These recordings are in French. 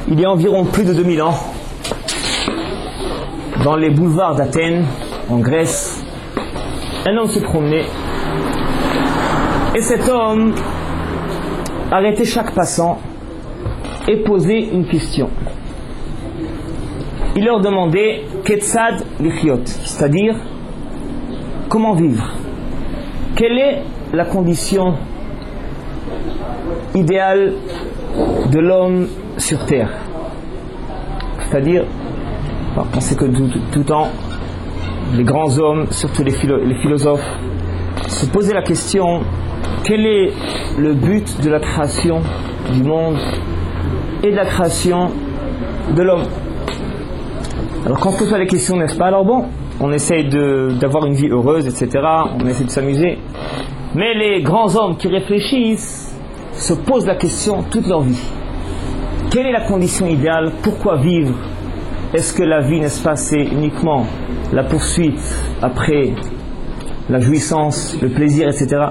Il y a environ plus de 2000 ans, dans les boulevards d'Athènes, en Grèce, un homme se promenait et cet homme arrêtait chaque passant et posait une question. Il leur demandait Ketsad Lichiot, c'est-à-dire comment vivre. Quelle est la condition idéale de l'homme sur terre? C'est-à-dire, on sait que tout temps, les grands hommes, surtout les philosophes, se posaient la question: quel est le but de la création du monde et de la création de l'homme? Alors quand on pose la question, n'est-ce pas? Alors bon, on essaye d'avoir une vie heureuse, etc. On essaie de s'amuser. Mais les grands hommes qui réfléchissent se posent la question toute leur vie. Quelle est la condition idéale? Pourquoi vivre? Est-ce que la vie, n'est-ce pas, c'est uniquement la poursuite après la jouissance, le plaisir, etc.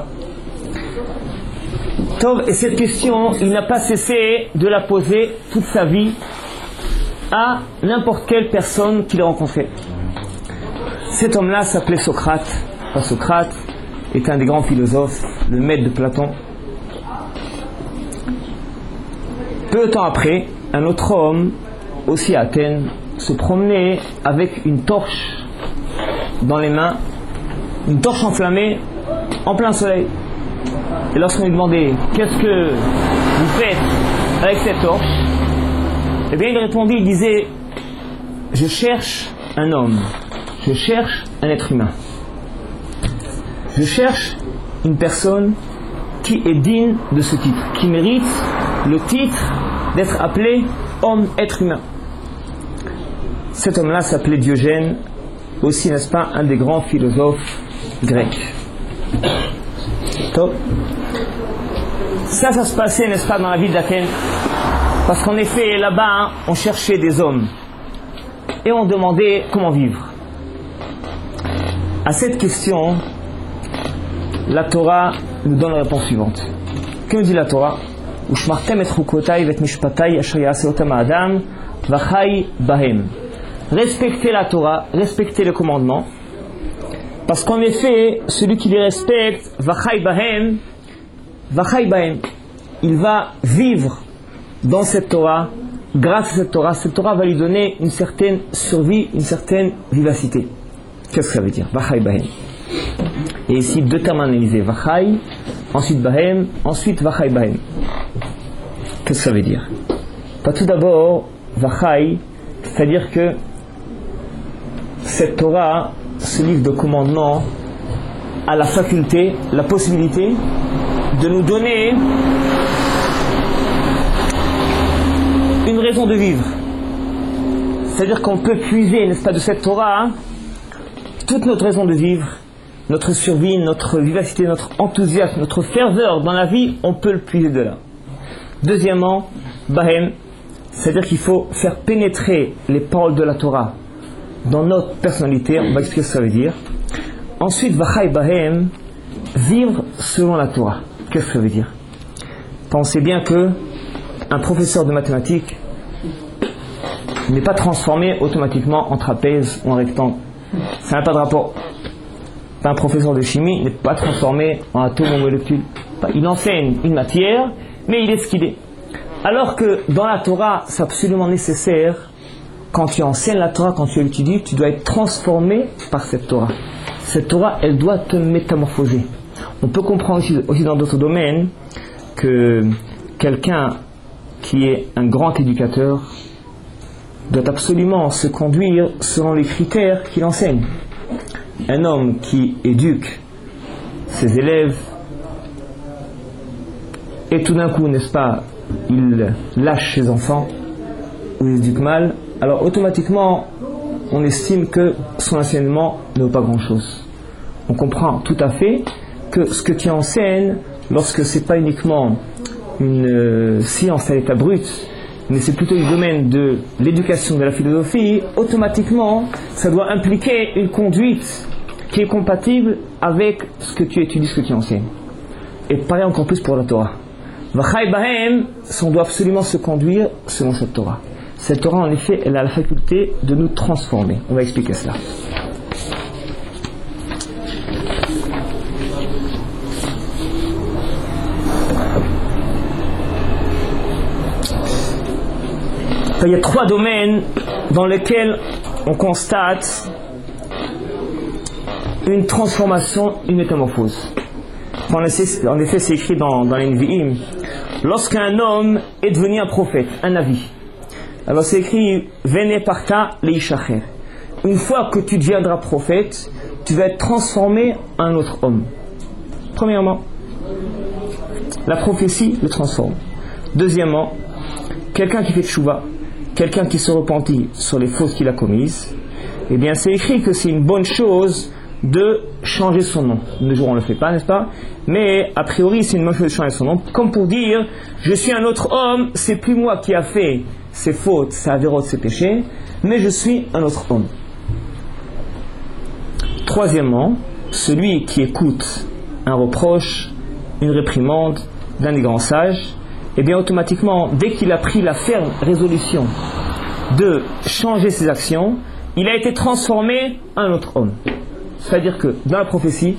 Et cette question, il n'a pas cessé de la poser toute sa vie à n'importe quelle personne qu'il a rencontrée. Cet homme-là s'appelait Socrate. Socrate est un des grands philosophes, le maître de Platon. Peu de temps après, un autre homme, aussi à Athènes, se promenait avec une torche dans les mains, une torche enflammée en plein soleil. Et lorsqu'on lui demandait qu'est-ce que vous faites avec cette torche, eh bien il répondit, il disait: je cherche un homme, je cherche un être humain, je cherche une personne qui est digne de ce titre, qui mérite le titre d'être appelé homme, être humain. Cet homme-là s'appelait Diogène, aussi, n'est-ce pas, un des grands philosophes grecs. Top. Ça se passait, n'est-ce pas, dans la ville d'Athènes, parce qu'en effet, là-bas, on cherchait des hommes et on demandait comment vivre. À cette question, la Torah nous donne la réponse suivante. Que nous dit la Torah? Ushmartem et chukotai vet mishpatai asher ya'aseotam ha'adam vachai bahem. Respectez la Torah, respectez le commandement, parce qu'en effet, celui qui les respecte, vachai bahem, il va vivre dans cette Torah. Grâce à cette Torah va lui donner une certaine survie, une certaine vivacité. Qu'est-ce que ça veut dire? Vachai bahem. Et ici, deux termes analysés. Vachai, ensuite bahem, ensuite vachai bahem. Qu'est-ce que ça veut dire? Tout d'abord, vachai, c'est-à-dire que cette Torah, ce livre de commandement, a la faculté, la possibilité de nous donner une raison de vivre. C'est-à-dire qu'on peut puiser, n'est-ce pas, de cette Torah toute notre raison de vivre, notre survie, notre vivacité, notre enthousiasme, notre ferveur dans la vie, on peut le puiser de là. Deuxièmement, Bahem, c'est-à-dire qu'il faut faire pénétrer les paroles de la Torah dans notre personnalité. On va expliquer ce que ça veut dire. Ensuite, Vachai Bahem, vivre selon la Torah. Qu'est-ce que ça veut dire? Pensez bien que un professeur de mathématiques n'est pas transformé automatiquement en trapèze ou en rectangle. Ça n'a pas de rapport. Un professeur de chimie n'est pas transformé en atome ou molécule. Il enseigne une matière, mais il est ce qu'il est. Alors que dans la Torah, c'est absolument nécessaire, quand tu enseignes la Torah, quand tu l'étudies, tu dois être transformé par cette Torah. Cette Torah, elle doit te métamorphoser. On peut comprendre aussi dans d'autres domaines que quelqu'un qui est un grand éducateur doit absolument se conduire selon les critères qu'il enseigne. Un homme qui éduque ses élèves et tout d'un coup, n'est-ce pas, il lâche ses enfants ou il éduque mal, alors automatiquement on estime que son enseignement ne vaut pas grand-chose. On comprend tout à fait que ce que tu enseignes, lorsque c'est pas uniquement une science à l'état brut, mais c'est plutôt du domaine de l'éducation, de la philosophie, automatiquement ça doit impliquer une conduite qui est compatible avec ce que tu étudies, ce que tu enseignes. Et pareil encore plus pour la Torah. V'chai bahem, on doit absolument se conduire selon cette Torah. Cette Torah, en effet, elle a la faculté de nous transformer. On va expliquer cela. Il y a 3 domaines dans lesquels on constate une transformation, une métamorphose. En effet, c'est écrit dans les Nevi'im. Lorsqu'un homme est devenu un prophète, un navi, alors c'est écrit Vene parta leishacher. Une fois que tu deviendras prophète, tu vas être transformé en un autre homme. Premièrement, la prophétie le transforme. Deuxièmement, quelqu'un qui fait tchouva, quelqu'un qui se repentit sur les fautes qu'il a commises, eh bien c'est écrit que c'est une bonne chose de changer son nom. De jour on ne le fait pas, n'est-ce pas? Mais a priori c'est une bonne chose de changer son nom, comme pour dire je suis un autre homme, c'est plus moi qui a fait ses fautes, ses avérotes, ses péchés, mais je suis un autre homme. Troisièmement, celui qui écoute un reproche, une réprimande d'un des grands sages, et bien automatiquement, dès qu'il a pris la ferme résolution de changer ses actions, il a été transformé en un autre homme. C'est-à-dire que dans la prophétie,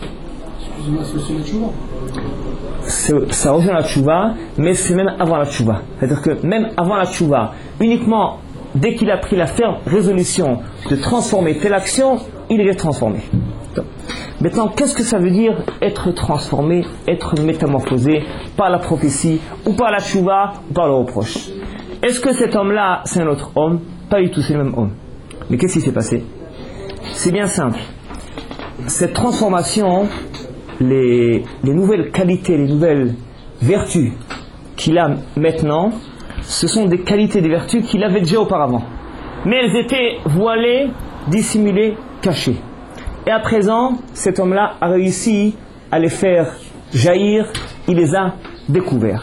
ça rejoint la tchouva, mais c'est même avant la tchouva. C'est-à-dire que même avant la tchouva, uniquement dès qu'il a pris la ferme résolution de transformer telle action, il est transformé. Donc, maintenant, qu'est-ce que ça veut dire être transformé, être métamorphosé par la prophétie, ou par la tchouva, ou par le reproche? Est-ce que cet homme-là, c'est un autre homme? Pas du tout, c'est le même homme. Mais qu'est-ce qui s'est passé? C'est bien simple. Cette transformation, les nouvelles qualités, les nouvelles vertus qu'il a maintenant, ce sont des qualités, des vertus qu'il avait déjà auparavant. Mais elles étaient voilées, dissimulées, cachées. Et à présent, cet homme-là a réussi à les faire jaillir, il les a découverts.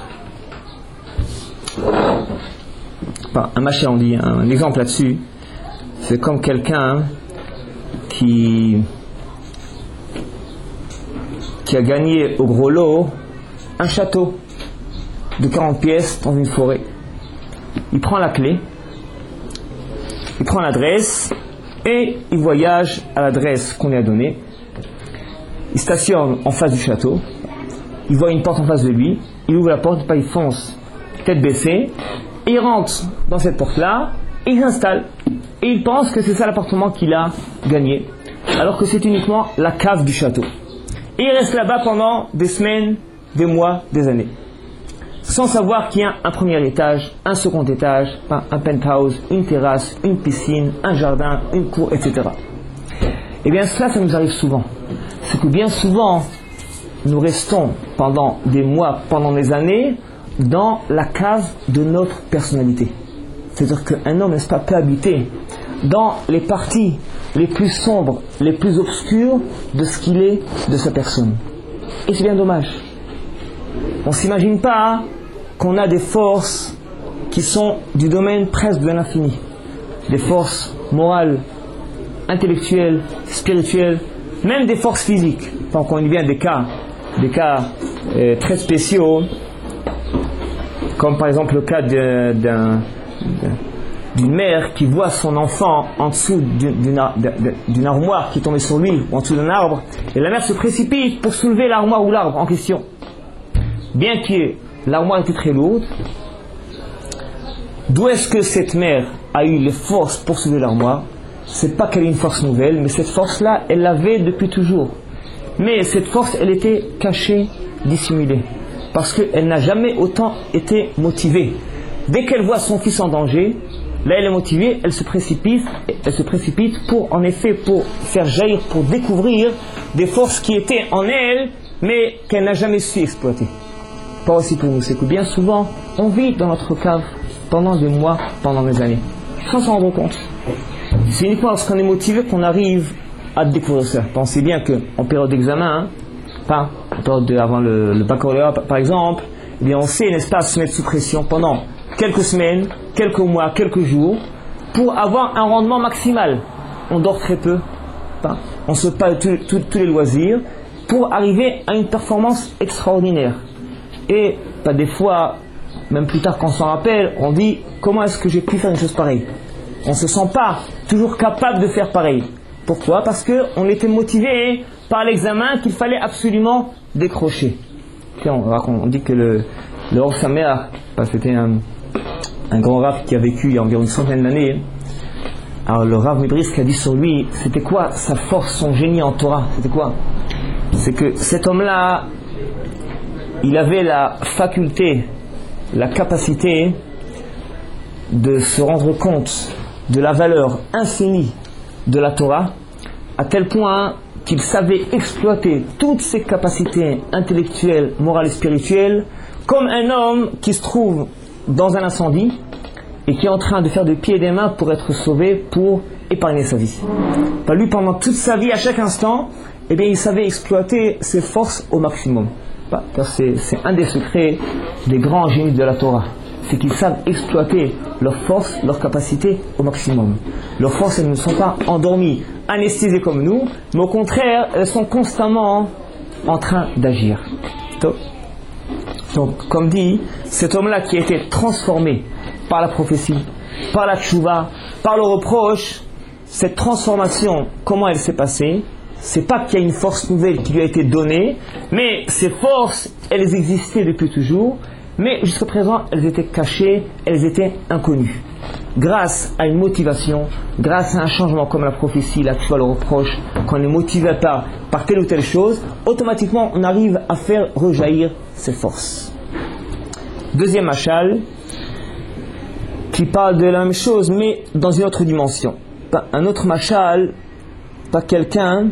Enfin, un machin, on dit, un exemple là-dessus, c'est comme quelqu'un qui a gagné au gros lot un château de 40 pièces dans une forêt. Il prend la clé, il prend l'adresse et il voyage à l'adresse qu'on lui a donnée. Il stationne en face du château, il voit une porte en face de lui, il ouvre la porte, il fonce tête baissée, et il rentre dans cette porte-là et il s'installe. Et il pense que c'est ça l'appartement qu'il a gagné, alors que c'est uniquement la cave du château. Et il reste là-bas pendant des semaines, des mois, des années, sans savoir qu'il y a un premier étage, un second étage, un penthouse, une terrasse, une piscine, un jardin, une cour, etc. Et bien cela, ça nous arrive souvent. C'est que bien souvent, nous restons pendant des mois, pendant des années, dans la cave de notre personnalité. C'est-à-dire qu'un homme, n'est-ce pas, peut habiter dans les parties les plus sombres, les plus obscures de ce qu'il est, de sa personne. Et c'est bien dommage. On ne s'imagine pas qu'on a des forces qui sont du domaine presque de l'infini. Des forces morales, intellectuelles, spirituelles, même des forces physiques. Enfin, on connaît bien des cas très spéciaux, comme par exemple le cas d'une mère qui voit son enfant en dessous d'une armoire qui est tombée sur lui, ou en dessous d'un arbre, et la mère se précipite pour soulever l'armoire ou l'arbre en question. Bien que l'armoire était très lourde, d'où est-ce que cette mère a eu les forces pour soulever l'armoire? C'est pas qu'elle ait une force nouvelle, mais cette force-là, elle l'avait depuis toujours. Mais cette force, elle était cachée, dissimulée, parce qu'elle n'a jamais autant été motivée. Dès qu'elle voit son fils en danger, là elle est motivée, elle se précipite pour faire jaillir, pour découvrir des forces qui étaient en elle, mais qu'elle n'a jamais su exploiter. Pas aussi pour nous, c'est que bien souvent, on vit dans notre cave pendant des mois, pendant des années, sans s'en rendre compte. C'est uniquement lorsqu'on est motivé qu'on arrive à découvrir ça. Pensez bien qu'en période d'examen, en période avant le baccalauréat par exemple, eh bien on sait, n'est-ce pas, se mettre sous pression pendant quelques semaines, quelques mois, quelques jours, pour avoir un rendement maximal. On dort très peu, on se passe tous les loisirs, pour arriver à une performance extraordinaire. Et pas des fois, même plus tard quand on s'en rappelle, on dit comment est-ce que j'ai pu faire une chose pareille. On ne se sent pas toujours capable de faire pareil. Pourquoi? Parce qu'on était motivé par l'examen qu'il fallait absolument décrocher. Puis on dit que le Or Sameach, c'était un grand Rav qui a vécu il y a environ une centaine d'années. Alors le Rav Mibrisk a dit sur lui, c'était quoi sa force, son génie en Torah? C'était quoi? C'est que cet homme-là, il avait la faculté, la capacité de se rendre compte de la valeur infinie de la Torah, à tel point qu'il savait exploiter toutes ses capacités intellectuelles, morales et spirituelles, comme un homme qui se trouve dans un incendie et qui est en train de faire de pieds et des mains pour être sauvé, pour épargner sa vie. Lui, pendant toute sa vie, à chaque instant, il savait exploiter ses forces au maximum. C'est un des secrets des grands génies de la Torah. C'est qu'ils savent exploiter leurs forces, leurs capacités au maximum. Leurs forces, elles ne sont pas endormies, anesthésiées comme nous, mais au contraire, elles sont constamment en train d'agir. Donc, comme dit, cet homme-là qui a été transformé par la prophétie, par la tchouva, par le reproche, cette transformation, comment elle s'est passée? C'est pas qu'il y a une force nouvelle qui lui a été donnée, mais ces forces, elles existaient depuis toujours, mais jusqu'à présent, elles étaient cachées, elles étaient inconnues. Grâce à une motivation, grâce à un changement comme la prophétie, la tchouva, le reproche, quand on est motivé par telle ou telle chose, automatiquement, on arrive à faire rejaillir ces forces. Deuxième machal, qui parle de la même chose, mais dans une autre dimension. Un autre machal, pas quelqu'un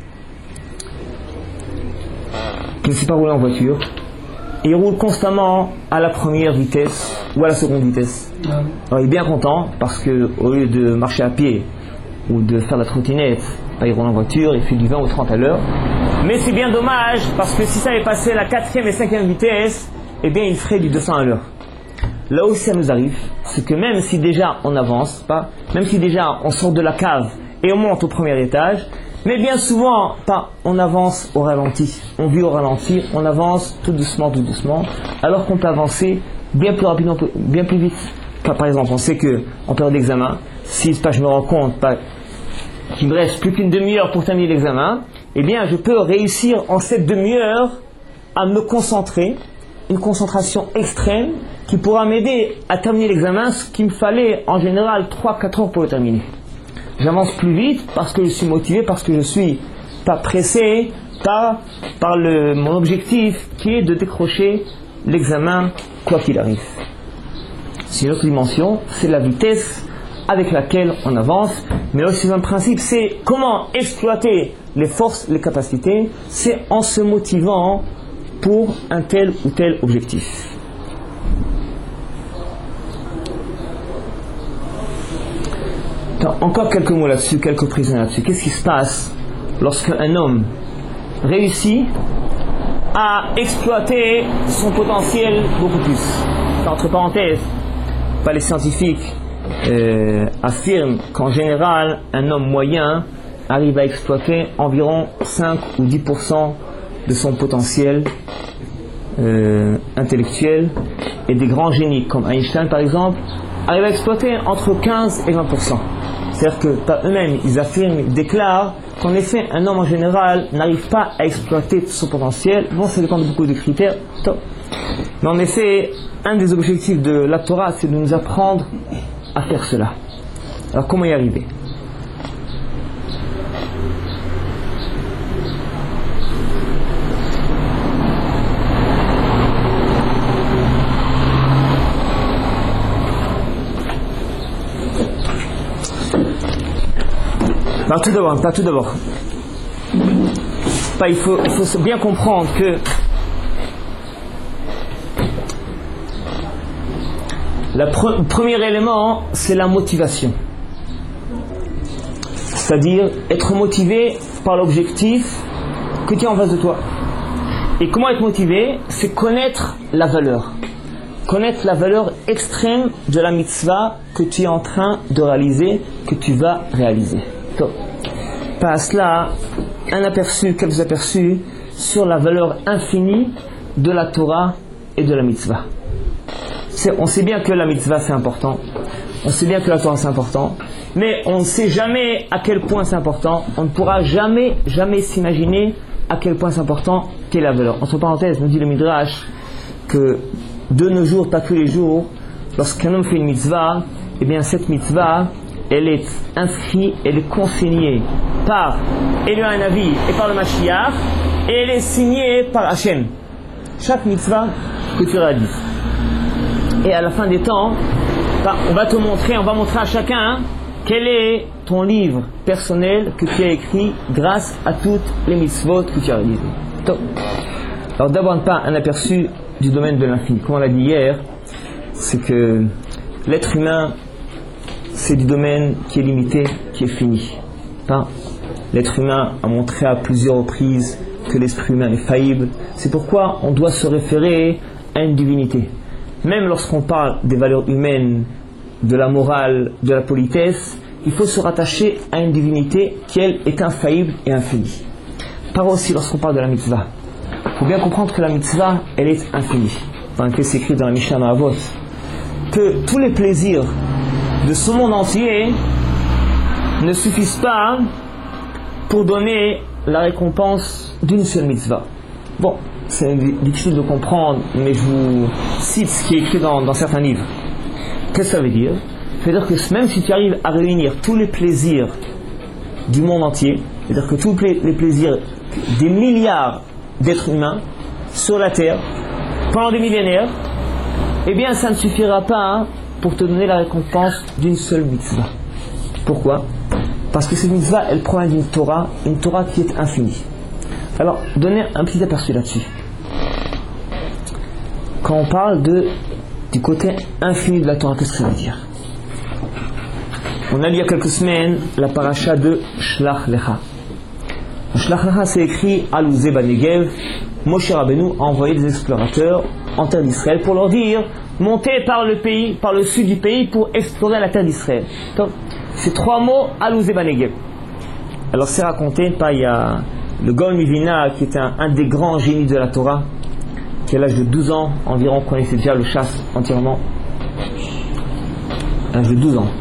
qui ne sait pas rouler en voiture, et il roule constamment à la première vitesse ou à la seconde vitesse. Alors il est bien content parce que au lieu de marcher à pied ou de faire la trottinette, il roule en voiture, il fait du 20 ou 30 à l'heure. Mais c'est bien dommage parce que si ça avait passé la 4e et 5e vitesse, il ferait du 200 à l'heure. Là où ça nous arrive, c'est que même si déjà on avance, même si déjà on sort de la cave et on monte au premier étage, mais bien souvent, on avance au ralenti, on vit au ralenti, on avance tout doucement, alors qu'on peut avancer bien plus rapidement, bien plus vite. Par exemple, on sait qu'en période d'examen, si je me rends compte qu'il me reste plus qu'une demi-heure pour terminer l'examen, je peux réussir en cette demi-heure à me concentrer, une concentration extrême qui pourra m'aider à terminer l'examen, ce qu'il me fallait en général 3-4 heures pour le terminer. J'avance plus vite parce que je suis motivé, parce que je suis pas pressé par mon objectif qui est de décrocher l'examen quoi qu'il arrive. C'est une autre dimension, c'est la vitesse avec laquelle on avance, mais aussi un principe, c'est comment exploiter les forces, les capacités, c'est en se motivant pour un tel ou tel objectif. Encore quelques mots là-dessus, quelques précisions là-dessus. Qu'est-ce qui se passe lorsque un homme réussit à exploiter son potentiel beaucoup plus? Entre parenthèses, les scientifiques affirment qu'en général, un homme moyen arrive à exploiter environ 5 ou 10% de son potentiel intellectuel, et des grands génies comme Einstein par exemple arrivent à exploiter entre 15 et 20%. C'est-à-dire que par eux-mêmes, ils déclarent qu'en effet, un homme en général n'arrive pas à exploiter son potentiel. Bon, ça dépend de beaucoup de critères. Mais en effet, un des objectifs de la Torah, c'est de nous apprendre à faire cela. Alors, comment y arriver? Tout d'abord. Il faut bien comprendre que le premier élément, c'est la motivation. C'est-à-dire être motivé par l'objectif que tu as en face de toi. Et comment être motivé? C'est connaître la valeur. Connaître la valeur extrême de la mitzvah que tu es en train de réaliser, que tu vas réaliser. Par cela, quelques aperçus sur la valeur infinie de la Torah et de la mitzvah. On sait bien que la mitzvah c'est important, on sait bien que la Torah c'est important, mais on ne sait jamais à quel point c'est important, on ne pourra jamais s'imaginer à quel point c'est important, quelle est la valeur. Entre parenthèses, nous dit le Midrash que de nos jours, pas tous les jours, lorsqu'un homme fait une mitzvah, eh bien cette mitzvah, elle est inscrite, elle est consignée par Eliyahu Hanavi et par le Mashiach, et elle est signée par Hachem. Chaque mitzvah que tu réalises. Et à la fin des temps, on va montrer à chacun quel est ton livre personnel que tu as écrit grâce à toutes les mitzvot que tu as réalisées. Alors d'abord pas un aperçu du domaine de l'infini. Comme on l'a dit hier, c'est que l'être humain, c'est du domaine qui est limité, qui est fini. L'être humain a montré à plusieurs reprises que l'esprit humain est faillible. C'est pourquoi on doit se référer à une divinité. Même lorsqu'on parle des valeurs humaines, de la morale, de la politesse, il faut se rattacher à une divinité qui, elle, est infaillible et infinie. Par aussi, lorsqu'on parle de la mitzvah, il faut bien comprendre que la mitzvah, elle est infinie. C'est écrit dans la Mishnah Ma'avot, que tous les plaisirs de ce monde entier ne suffisent pas pour donner la récompense d'une seule mitzvah. Bon, c'est difficile de comprendre, mais je vous cite ce qui est écrit dans certains livres. Qu'est-ce que ça veut dire? Ça veut dire que même si tu arrives à réunir tous les plaisirs du monde entier, c'est-à-dire que tous les plaisirs des milliards d'êtres humains sur la terre pendant des millénaires, eh bien ça ne suffira pas pour te donner la récompense d'une seule mitzvah. Pourquoi? Parce que cette mitzvah, elle provient d'une Torah, une Torah qui est infinie. Alors, donnez un petit aperçu là-dessus. Quand on parle du côté infini de la Torah, qu'est-ce que ça veut dire? On a lu il y a quelques semaines la paracha de Shlach Lecha. Shlach Lecha, c'est écrit à Alouze Banegev. Moshe Rabbeinu a envoyé des explorateurs en terre d'Israël pour leur dire montez par le sud du pays pour explorer la terre d'Israël. Donc, ces trois mots, Alouze Banegev. Alors c'est raconté, il y a le Gaon Mivina qui est un des grands génies de la Torah, qui à l'âge de 12 ans environ connaissait déjà le chasse entièrement. À l'âge de 12 ans.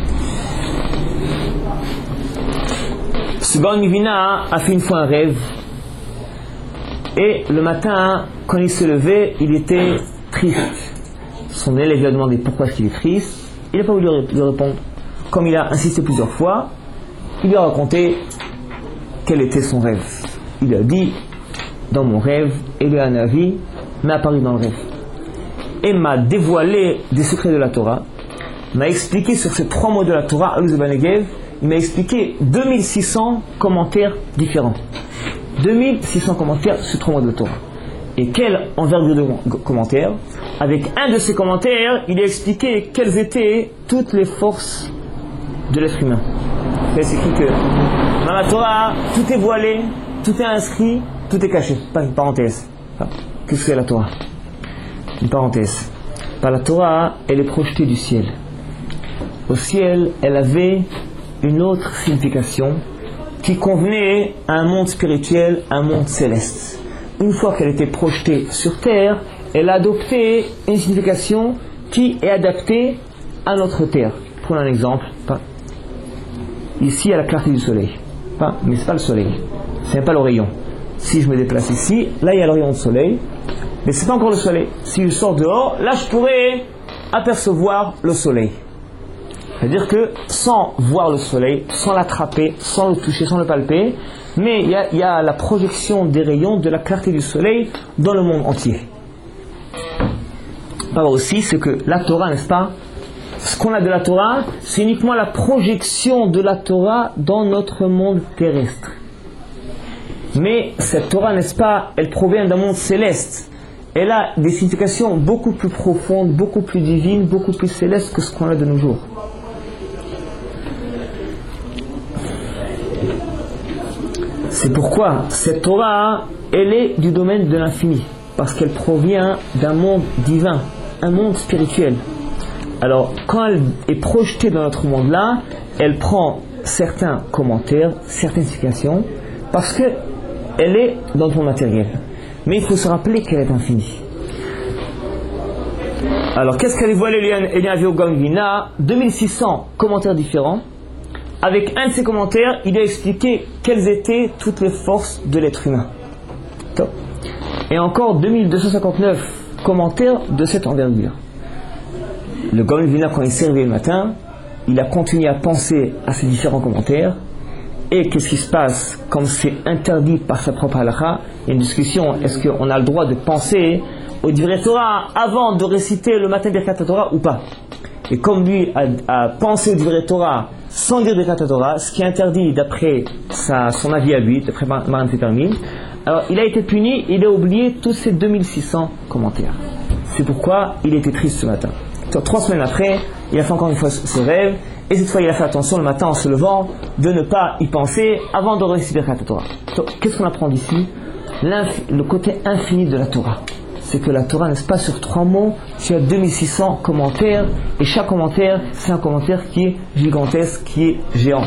Ce Gaon Mivina a fait une fois un rêve, et le matin, quand il se levait, il était triste. Son élève lui a demandé pourquoi est-ce qu'il est triste. Il n'a pas voulu lui répondre. Comme il a insisté plusieurs fois, il lui a raconté quel était son rêve. Il lui a dit, dans mon rêve, Eliyahu Hanavi m'est apparu dans le rêve et m'a dévoilé des secrets de la Torah, m'a expliqué sur ces trois mots de la Torah, Alouze Banegev, il m'a expliqué 2600 commentaires différents. 2600 commentaires sur trois mots de la Torah. Et quelle envergure de commentaires? Avec un de ces commentaires, il a expliqué quelles étaient toutes les forces de l'être humain. C'est écrit que dans la Torah, tout est voilé, tout est inscrit, tout est caché. Pas une parenthèse. Qu'est-ce que c'est la Torah? Une parenthèse. La Torah, elle est projetée du ciel. Au ciel, elle avait une autre signification qui convenait à un monde spirituel, à un monde céleste. Une fois qu'elle était projetée sur terre, elle a adopté une signification qui est adaptée à notre terre. Prenons un exemple. Ici, il y a la clarté du soleil. Mais ce n'est pas le soleil. Ce n'est pas le rayon. Si je me déplace ici, là il y a le rayon de soleil. Mais ce n'est pas encore le soleil. Si je sors dehors, là je pourrais apercevoir le soleil. C'est-à-dire que sans voir le soleil, sans l'attraper, sans le toucher, sans le palper, mais il y a la projection des rayons de la clarté du soleil dans le monde entier. Alors aussi, c'est que la Torah, n'est-ce pas? Ce qu'on a de la Torah, c'est uniquement la projection de la Torah dans notre monde terrestre. Mais cette Torah, n'est-ce pas, elle provient d'un monde céleste. Elle a des significations beaucoup plus profondes, beaucoup plus divines, beaucoup plus célestes que ce qu'on a de nos jours. C'est pourquoi cette Torah, elle est du domaine de l'infini, parce qu'elle provient d'un monde divin, un monde spirituel. Alors, quand elle est projetée dans notre monde-là, elle prend certains commentaires, certaines significations, parce qu'elle est dans le monde matériel. Mais il faut se rappeler qu'elle est infinie. Alors, qu'est-ce qu'a dévoilé Eliyahu Gaon Vina? 2600 commentaires différents. Avec un de ces commentaires, il a expliqué quelles étaient toutes les forces de l'être humain. Et encore 2259 commentaires de cette envergure. Le Gaon Vina, quand il s'est réveillé le matin, il a continué à penser à ces différents commentaires. Et qu'est-ce qui se passe? Comme c'est interdit par sa propre halakha, il y a une discussion, est-ce qu'on a le droit de penser au Divrei Torah avant de réciter le matin Birkat Torah ou pas? Et comme lui a pensé au Divrei Torah sans dire Birkat Torah, ce qui est interdit d'après son avis à lui, d'après Maran Tepermin, alors il a été puni, il a oublié tous ces 2600 commentaires. C'est pourquoi il était triste ce matin. 3 semaines après, il a fait encore une fois ce rêve, et cette fois il a fait attention le matin en se levant de ne pas y penser avant de réciter Birkat Torah. Qu'est-ce qu'on apprend d'ici? Le côté infini de la Torah. C'est que la Torah, n'est-ce pas, sur 3 mots, tu as 2600 commentaires, et chaque commentaire, c'est un commentaire qui est gigantesque, qui est géant.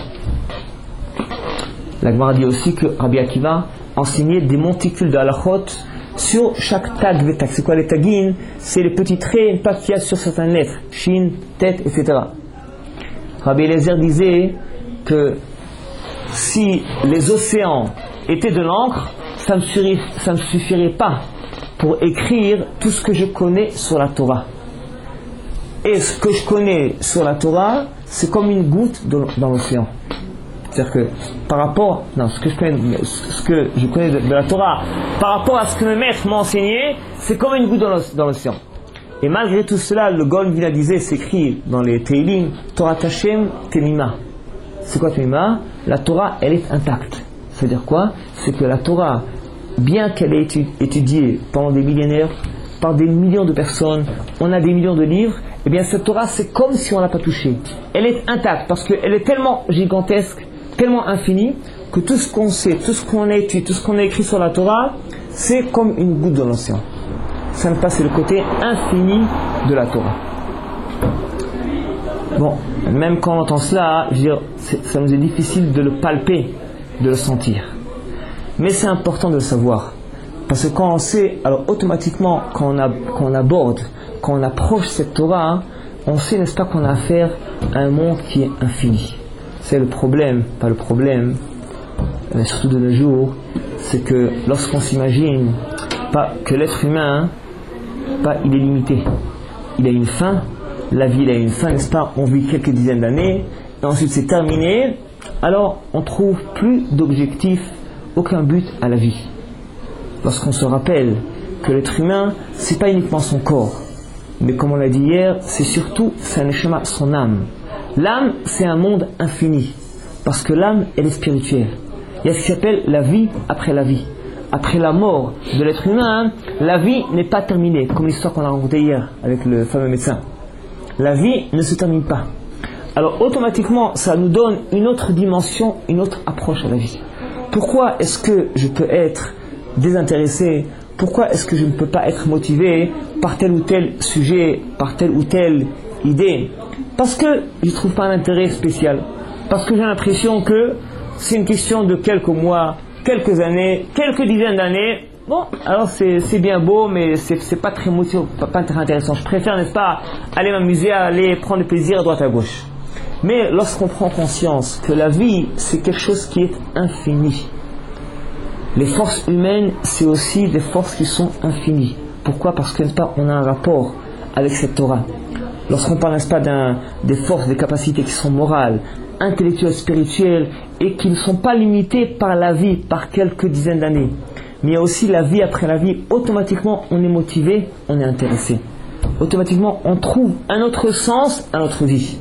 La Gemara dit aussi que Rabbi Akiva enseignait des monticules de halachot sur chaque tag vétag. C'est quoi les taguines? C'est les petits traits, pas qu'il y a sur certaines lettres, shin, tête, etc. Rabbi Eliezer disait que si les océans étaient de l'encre, ça ne suffirait pas pour écrire tout ce que je connais sur la Torah. Et ce que je connais sur la Torah, c'est comme une goutte dans l'océan. C'est-à-dire que par rapport, ce que je connais de la Torah, par rapport à ce que mes maîtres m'ont enseigné, c'est comme une goutte dans l'océan. Et malgré tout cela, le Gaon Vina disait, s'écrit dans les Teilim, Torah Tashem Temima. C'est quoi Temima? La Torah, elle est intacte. C'est-à-dire quoi? C'est que la Torah, bien qu'elle ait été étudiée pendant des millénaires, par des millions de personnes, on a des millions de livres, et bien cette Torah, c'est comme si on ne l'a pas touchée. Elle est intacte parce qu'elle est tellement gigantesque, tellement infinie, que tout ce qu'on sait, tout ce qu'on a étudié, tout ce qu'on a écrit sur la Torah, c'est comme une goutte dans l'océan. Ça ne passe, c'est le côté infini de la Torah. Bon, même quand on entend cela, je veux dire, ça nous est difficile de le palper, de le sentir. Mais c'est important de le savoir. Parce que quand on sait, alors automatiquement, quand on aborde, quand on approche cette Torah, on sait, n'est-ce pas, qu'on a affaire à un monde qui est infini. C'est le problème, pas le problème, mais surtout de nos jours, c'est que lorsqu'on s'imagine pas que l'être humain, il est limité. Il a une fin, la vie, il a une fin, n'est-ce pas? On vit quelques dizaines d'années, et ensuite c'est terminé, alors on trouve plus d'objectif, aucun but à la vie. Lorsqu'on se rappelle que l'être humain, c'est pas uniquement son corps, mais comme on l'a dit hier, c'est surtout sa neshama, son âme. L'âme, c'est un monde infini, parce que l'âme, elle est spirituelle. Il y a ce qui s'appelle la vie après la vie. Après la mort de l'être humain, la vie n'est pas terminée, comme l'histoire qu'on a racontée hier avec le fameux médecin. La vie ne se termine pas. Alors automatiquement, ça nous donne une autre dimension, une autre approche à la vie. Pourquoi est-ce que je peux être désintéressé? Pourquoi est-ce que je ne peux pas être motivé par tel ou tel sujet, par telle ou telle idée? Parce que je ne trouve pas un intérêt spécial. Parce que j'ai l'impression que c'est une question de quelques mois, quelques années, quelques dizaines d'années. Bon, alors c'est bien beau, mais c'est pas très motivant, pas très intéressant. Je préfère, n'est-ce pas, aller m'amuser, aller prendre du plaisir à droite à gauche. Mais lorsqu'on prend conscience que la vie, c'est quelque chose qui est infini, les forces humaines, c'est aussi des forces qui sont infinies. Pourquoi? Parce que, n'est-ce pas, on a un rapport avec cette Torah. Lorsqu'on parle, n'est-ce pas, des forces, des capacités qui sont morales, intellectuelles, spirituelles, et qui ne sont pas limitées par la vie, par quelques dizaines d'années. Mais il y a aussi la vie après la vie. Automatiquement, on est motivé, on est intéressé. Automatiquement, on trouve un autre sens à notre vie.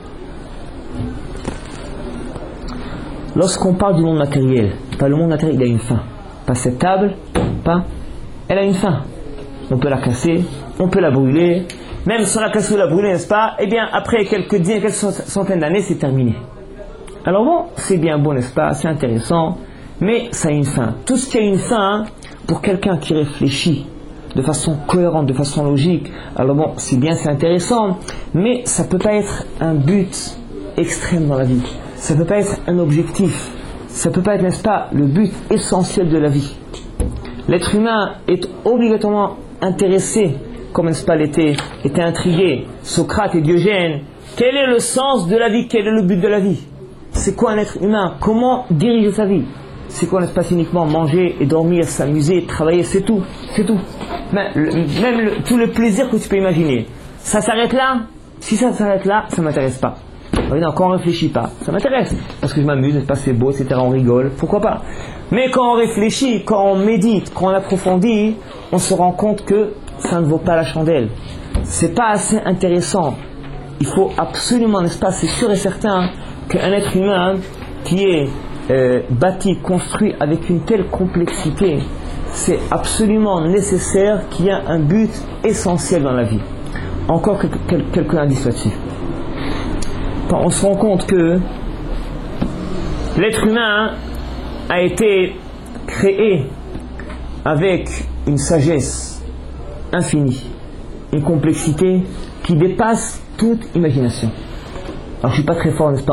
Lorsqu'on parle du monde matériel, le monde matériel, il a une fin. Pas cette table, elle a une fin. On peut la casser, on peut la brûler. Même si on la casse ou la brûler, n'est-ce pas? Eh bien, après quelques dizaines, quelques centaines d'années, c'est terminé. Alors bon, c'est bien beau, n'est-ce pas? C'est intéressant, mais ça a une fin. Tout ce qui a une fin, pour quelqu'un qui réfléchit de façon cohérente, de façon logique, alors bon, c'est bien, c'est intéressant, mais ça ne peut pas être un but extrême dans la vie. Ça ne peut pas être un objectif. Ça ne peut pas être, n'est-ce pas, le but essentiel de la vie. L'être humain est obligatoirement intéressé comme n'est-ce pas l'étaient intrigués Socrate et Diogène, quel est le sens de la vie? Quel est le but de la vie? C'est quoi un être humain? Comment diriger sa vie? C'est quoi, n'est-ce pas, uniquement manger et dormir, s'amuser, travailler, c'est tout, c'est tout. Tout le plaisir que tu peux imaginer, ça s'arrête là? Si ça s'arrête là, ça ne m'intéresse pas. Non, quand on ne réfléchit pas, ça m'intéresse, parce que je m'amuse, n'est-ce pas, c'est beau, etc., on rigole, pourquoi pas. Mais quand on réfléchit, quand on médite, quand on approfondit, on se rend compte que ça ne vaut pas la chandelle. C'est pas assez intéressant. Il faut absolument, n'est-ce pas, c'est sûr et certain qu'un être humain qui est bâti, construit avec une telle complexité, c'est absolument nécessaire qu'il y ait un but essentiel dans la vie. Encore quelques indices là-dessus. On se rend compte que l'être humain a été créé avec une sagesse infinie, une complexité qui dépasse toute imagination. Alors je ne suis pas très fort, n'est-ce pas,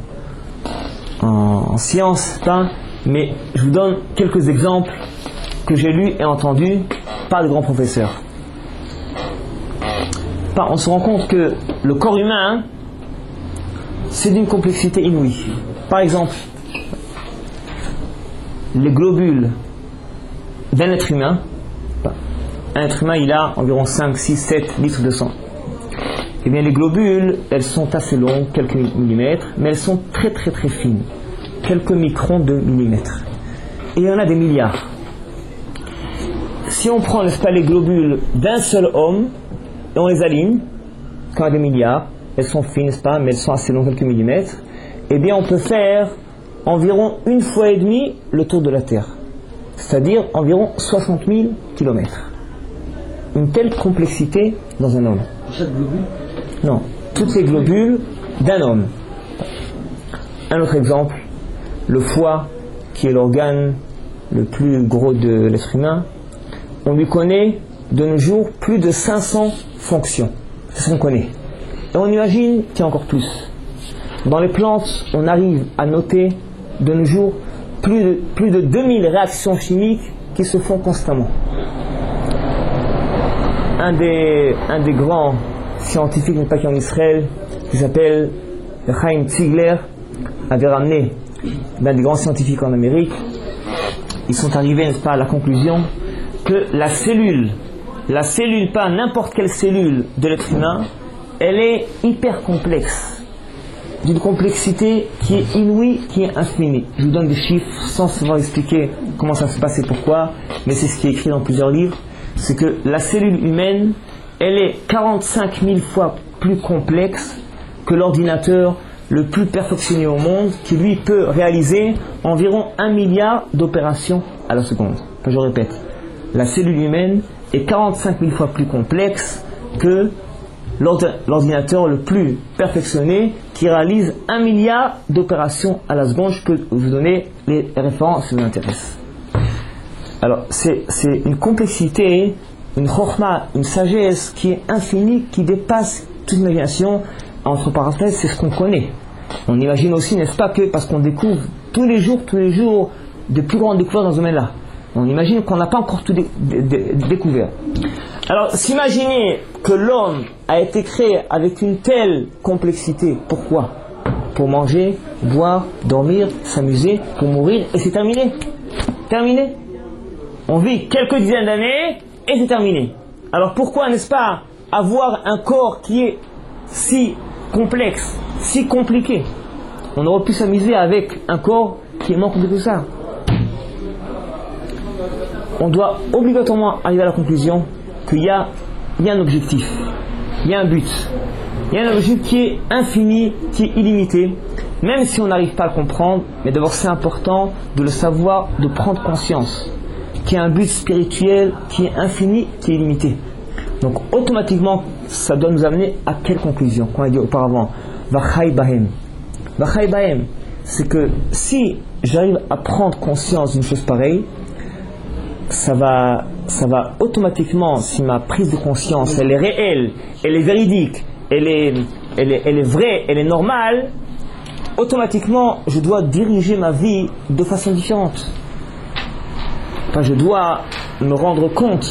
en sciences, mais je vous donne quelques exemples que j'ai lus et entendus par de grands professeurs. On se rend compte que le corps humain, c'est d'une complexité inouïe. Par exemple, les globules d'un être humain, un être humain il a environ 5, 6, 7 litres de sang. Eh bien les globules, elles sont assez longues, quelques millimètres, mais elles sont très très très fines, quelques microns de millimètres. Et il y en a des milliards. Si on prend, n'est-ce pas, les globules d'un seul homme, et on les aligne, quand il y a des milliards, elles sont fines, n'est-ce pas, mais elles sont assez longues, quelques millimètres, eh bien on peut faire environ 1,5 fois le tour de la Terre, c'est-à-dire environ 60 000 km. Une telle complexité dans un homme. Chaque globule? Non, toutes les globules d'un homme. Un autre exemple, le foie, qui est l'organe le plus gros de l'être humain, on lui connaît de nos jours plus de 500 fonctions. C'est ce qu'on connaît. Et on imagine qu'il y a encore plus. Dans les plantes, on arrive à noter de nos jours plus de 2000 réactions chimiques qui se font constamment. Un des grands scientifiques, n'est pas, qui est en Israël, qui s'appelle Chaim Ziegler, avait ramené d'un des grands scientifiques en Amérique. Ils sont arrivés, n'est-ce pas, à la conclusion que la cellule, pas n'importe quelle cellule de l'être humain, elle est hyper complexe, d'une complexité qui est inouïe, qui est infinie. Je vous donne des chiffres sans savoir expliquer comment ça se passe et pourquoi, mais c'est ce qui est écrit dans plusieurs livres. C'est que la cellule humaine, elle est 45 000 fois plus complexe que l'ordinateur le plus perfectionné au monde, qui lui peut réaliser environ 1 milliard d'opérations à la seconde. Enfin, je répète, la cellule humaine est 45 000 fois plus complexe que l'ordinateur le plus perfectionné, qui réalise 1 milliard d'opérations à la seconde. Je peux vous donner les références si ça vous intéresse. Alors, c'est une complexité, une chorma, une sagesse qui est infinie, qui dépasse toute imagination. Entre parenthèses, c'est ce qu'on connaît. On imagine aussi, n'est-ce pas, que parce qu'on découvre tous les jours, de plus grandes découvertes dans ce domaine-là. On imagine qu'on n'a pas encore tout découvert. Alors, s'imaginer que l'homme a été créé avec une telle complexité, pourquoi? Pour manger, boire, dormir, s'amuser, pour mourir, et c'est terminé. Terminé. On vit quelques dizaines d'années, et c'est terminé. Alors pourquoi, n'est-ce pas, avoir un corps qui est si complexe, si compliqué? On aurait pu s'amuser avec un corps qui est moins compliqué que ça. On doit obligatoirement arriver à la conclusion qu'il y a un objectif, il y a un but, il y a un objectif qui est infini, qui est illimité, même si on n'arrive pas à le comprendre. Mais d'abord, c'est important de le savoir, de prendre conscience qu'il y a un but spirituel qui est infini, qui est illimité. Donc automatiquement, ça doit nous amener à quelle conclusion? Qu'on a dit auparavant, Vachai Bahem. Vachai Bahem, c'est que si j'arrive à prendre conscience d'une chose pareille, ça va automatiquement, si ma prise de conscience elle est réelle, elle est véridique, elle est vraie, elle est normale, automatiquement je dois diriger ma vie de façon différente. Enfin, je dois me rendre compte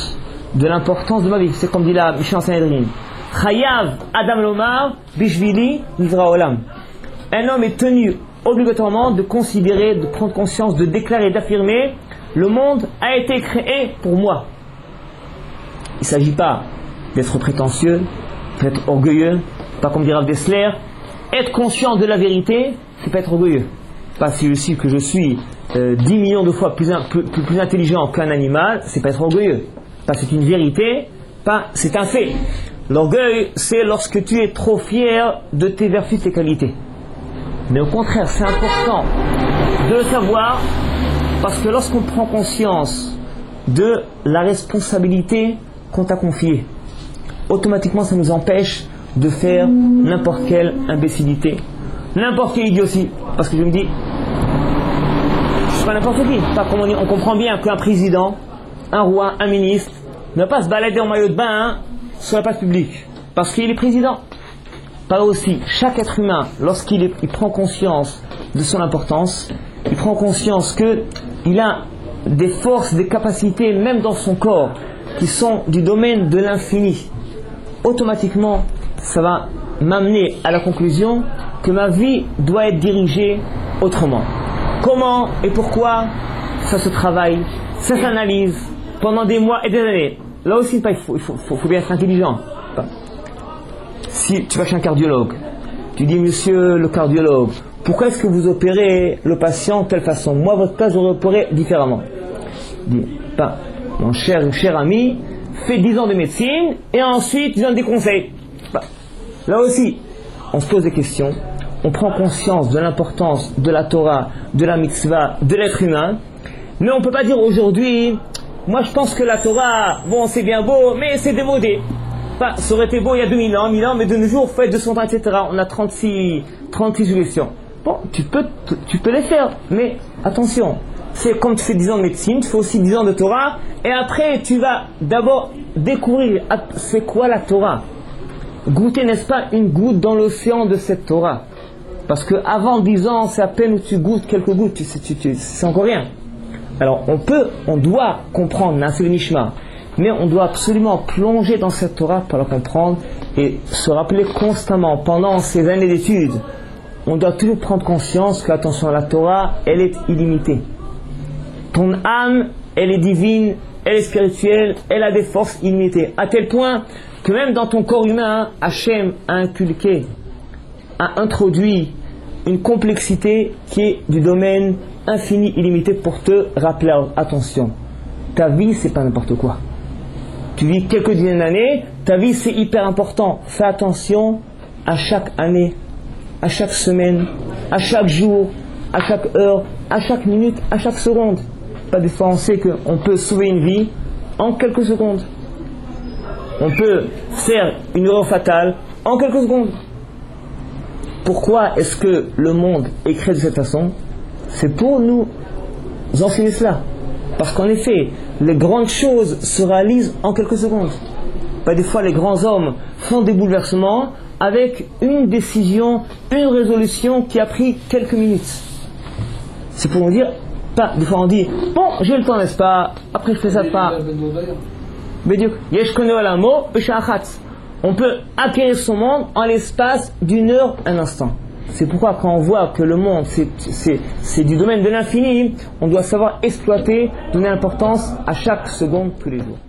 de l'importance de ma vie. C'est comme dit la Mishnah Sanhedrin. Chayav Adam Lomar Bishvili Nivra Olam. Un homme est tenu obligatoirement de considérer, de prendre conscience, de déclarer, d'affirmer: le monde a été créé pour moi. Il ne s'agit pas d'être prétentieux, d'être orgueilleux, pas comme dit Rav Dessler. Être conscient de la vérité, c'est pas être orgueilleux. Pas si je suis que je suis 10 millions de fois plus intelligent qu'un animal, c'est pas être orgueilleux. Pas c'est une vérité, pas c'est un fait. L'orgueil, c'est lorsque tu es trop fier de tes vertus, tes qualités. Mais au contraire, c'est important de le savoir, parce que lorsqu'on prend conscience de la responsabilité qu'on t'a confiée, automatiquement ça nous empêche de faire n'importe quelle imbécilité, n'importe quelle idiotie. Parce que je me dis, je suis pas n'importe qui. Pas comme on comprend bien qu'un président, un roi, un ministre ne va pas se balader en maillot de bain sur la place publique parce qu'il est président. Pas aussi, chaque être humain, lorsqu'il prend conscience de son importance, il prend conscience qu'il a des forces, des capacités, même dans son corps, qui sont du domaine de l'infini. Automatiquement, ça va m'amener à la conclusion que ma vie doit être dirigée autrement. Comment et pourquoi? Ça se travaille, ça s'analyse pendant des mois et des années. Là aussi, il faut bien être intelligent. Si tu vas chez un cardiologue, tu dis: monsieur le cardiologue, pourquoi est-ce que vous opérez le patient de telle façon? Moi, votre cas, j'aurais opéré différemment. Il dit: mon cher ami, fais 10 ans de médecine et ensuite tu donnes des conseils. Là aussi, on se pose des questions, on prend conscience de l'importance de la Torah, de la mitzvah, de l'être humain, mais on ne peut pas dire aujourd'hui: moi je pense que la Torah, bon c'est bien beau, mais c'est démodé. Ça aurait été beau il y a 1000 ans, mais de nos jours, fait 200 ans, etc. On a 36 suggestions. Bon, tu peux les faire, mais attention, c'est comme tu fais 10 ans de médecine, tu fais aussi 10 ans de Torah, et après tu vas d'abord découvrir c'est quoi la Torah. Goûter, n'est-ce pas, une goutte dans l'océan de cette Torah. Parce que avant 10 ans, c'est à peine où tu goûtes quelques gouttes, c'est encore rien. Alors on doit comprendre Naaseh Nishma, mais on doit absolument plonger dans cette Torah pour la comprendre et se rappeler constamment pendant ces années d'études. On doit toujours prendre conscience que, attention, la Torah, elle est illimitée. Ton âme, elle est divine, elle est spirituelle, elle a des forces illimitées. À tel point que même dans ton corps humain, Hachem a inculqué, a introduit une complexité qui est du domaine infini, illimité, pour te rappeler, attention, ta vie, c'est pas n'importe quoi. Tu vis quelques dizaines d'années, ta vie, c'est hyper important. Fais attention à chaque année, à chaque semaine, à chaque jour, à chaque heure, à chaque minute, à chaque seconde. Pas des fois on sait qu'on peut sauver une vie en quelques secondes. On peut faire une erreur fatale en quelques secondes. Pourquoi est-ce que le monde est créé de cette façon? C'est pour nous enseigner cela. Parce qu'en effet, les grandes choses se réalisent en quelques secondes. Pas des fois les grands hommes font des bouleversements avec une décision, une résolution qui a pris quelques minutes. C'est pour nous dire, pas des fois on dit: bon, j'ai le temps, n'est-ce pas, après je fais ça pas. On peut acquérir son monde en l'espace d'une heure, un instant. C'est pourquoi quand on voit que le monde c'est du domaine de l'infini, on doit savoir exploiter, donner l'importance à chaque seconde tous les jours.